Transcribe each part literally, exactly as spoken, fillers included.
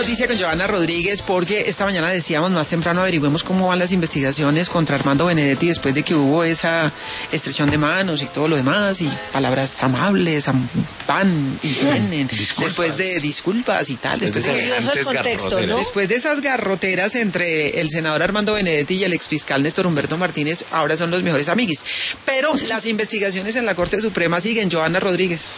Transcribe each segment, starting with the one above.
noticia con Johanna Rodríguez, porque esta mañana decíamos más temprano averigüemos cómo van las investigaciones contra Armando Benedetti después de que hubo esa estrechón de manos y todo lo demás, y palabras amables, am, van y vienen, después de disculpas y tal, después de, de, el contexto, ¿no? después de esas garroteras entre el senador Armando Benedetti y el exfiscal Néstor Humberto Martínez, ahora son los mejores amiguis. Pero las investigaciones en la Corte Suprema siguen. Johanna Rodríguez.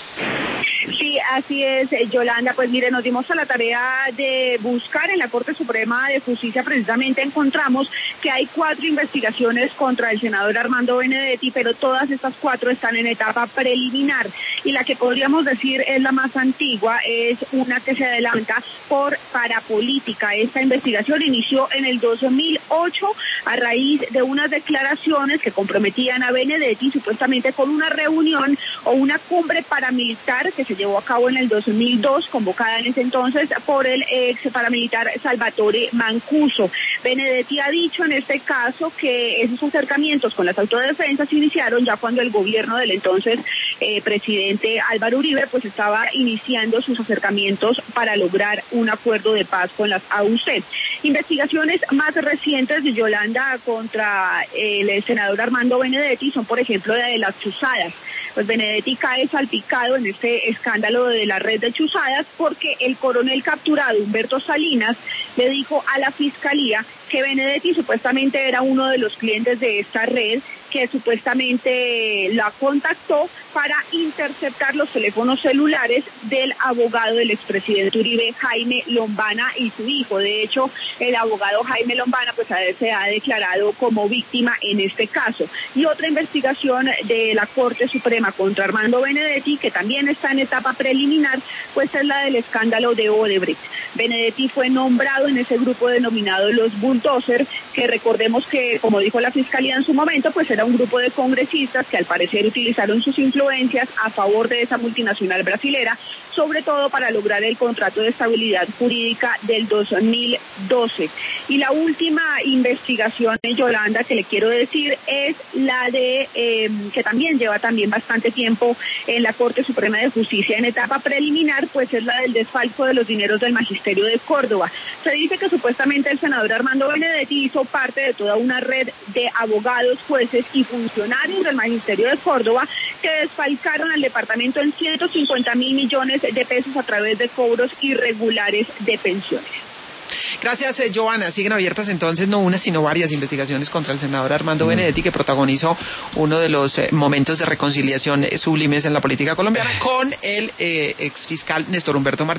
Sí, así es, Yolanda. Pues mire, nos dimos a la tarea de buscar en la Corte Suprema de Justicia. Precisamente encontramos que hay cuatro investigaciones contra el senador Armando Benedetti, pero todas estas cuatro están en etapa preliminar. Y la que podríamos decir es la más antigua es una que se adelanta por parapolítica. Esta investigación inició en el dos mil ocho a raíz de unas declaraciones que comprometían a Benedetti supuestamente con una reunión o una cumbre paramilitar que se llevó a cabo en el dos mil dos, convocada en ese entonces por el ex paramilitar Salvatore Mancuso. Benedetti ha dicho en este caso que esos acercamientos con las autodefensas iniciaron ya cuando el gobierno del entonces eh, presidente Álvaro Uribe pues estaba iniciando sus acercamientos para lograr un acuerdo de paz con las A U C. Investigaciones más recientes de Yolanda contra el senador Armando Benedetti son, por ejemplo, la de las chuzadas. Pues Benedetti cae salpicado en este escándalo de la red de chuzadas porque el coronel capturado Humberto Salinas le dijo a la fiscalía que Benedetti supuestamente era uno de los clientes de esta red, que supuestamente la contactó para interceptar los teléfonos celulares del abogado del expresidente Uribe, Jaime Lombana, y su hijo. De hecho, el abogado Jaime Lombana pues se ha declarado como víctima en este caso. Y otra investigación de la Corte Suprema contra Armando Benedetti, que también está en etapa preliminar, pues es la del escándalo de Odebrecht. Benedetti fue nombrado en ese grupo denominado los Bulldozer, que recordemos que, como dijo la Fiscalía en su momento, pues era un grupo de congresistas que al parecer utilizaron sus influencias a favor de esa multinacional brasilera, sobre todo para lograr el contrato de estabilidad jurídica del dos mil doce. Y la última investigación, Yolanda, que le quiero decir es la de, eh, que también lleva también bastante tiempo en la Corte Suprema de Justicia en etapa preliminar, pues es la del desfalco de los dineros del Magisterio de Córdoba. Se dice que supuestamente el senador Armando Benedetti hizo parte de toda una red de abogados, jueces y funcionarios del Magisterio de Córdoba que desfalcaron al departamento en ciento cincuenta mil millones de pesos a través de cobros irregulares de pensiones. Gracias, eh, Johanna. Siguen abiertas entonces no una, sino varias investigaciones contra el senador Armando mm. Benedetti, que protagonizó uno de los eh, momentos de reconciliación eh, sublimes en la política colombiana con el eh, exfiscal Néstor Humberto Martínez.